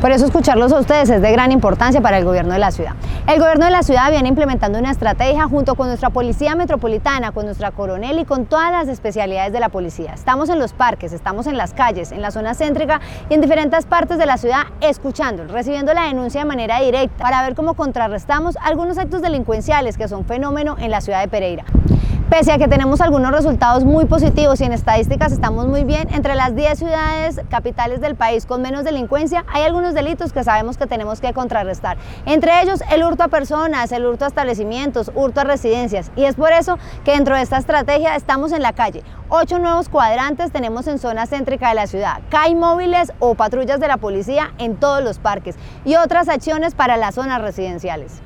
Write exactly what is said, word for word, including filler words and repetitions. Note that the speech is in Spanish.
Por eso escucharlos a ustedes es de gran importancia para el gobierno de la ciudad. El gobierno de la ciudad viene implementando una estrategia junto con nuestra policía metropolitana, con nuestra coronel y con todas las especialidades de la policía. Estamos en los parques, estamos en las calles, en la zona céntrica y en diferentes partes de la ciudad escuchando, recibiendo la denuncia de manera directa para ver cómo contrarrestamos algunos actos delincuenciales que son fenómeno en la ciudad de Pereira. Pese a que tenemos algunos resultados muy positivos y en estadísticas estamos muy bien, entre las diez ciudades capitales del país con menos delincuencia hay algunos delitos que sabemos que tenemos que contrarrestar. Entre ellos el hurto a personas, el hurto a establecimientos, hurto a residencias, y es por eso que dentro de esta estrategia estamos en la calle. Ocho nuevos cuadrantes tenemos en zona céntrica de la ciudad, C A I móviles o patrullas de la policía en todos los parques y otras acciones para las zonas residenciales.